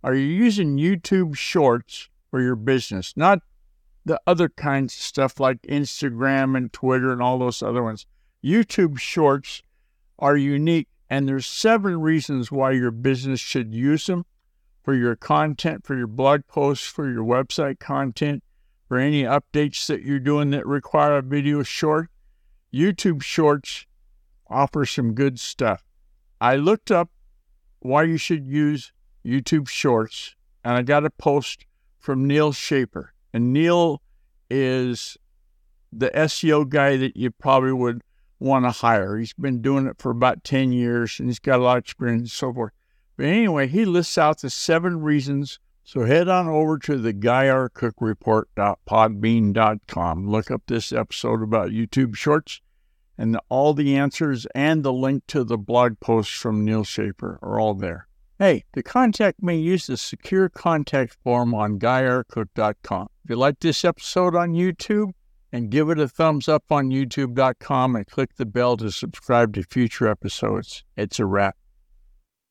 Are you using YouTube Shorts for your business? Not the other kinds of stuff like Instagram and Twitter and all those other ones. YouTube Shorts are unique, and there's 7 reasons why your business should use them for your content, for your blog posts, for your website content, for any updates that you're doing that require a video short. YouTube Shorts offer some good stuff. I looked up why you should use YouTube Shorts, and I got a post from Neal Schaffer. And Neal is the SEO guy that you probably would want to hire. He's been doing it for about 10 years, and he's got a lot of experience and so forth. But anyway, he lists out the 7 reasons. So head on over to the GuyRCookReport.podbean.com. Look up this episode about YouTube Shorts, and all the answers and the link to the blog posts from Neal Schaffer are all there. Hey, to contact me, use the secure contact form on GuyRCook.com. If you like this episode on YouTube, and give it a thumbs up on YouTube.com and click the bell to subscribe to future episodes. It's a wrap.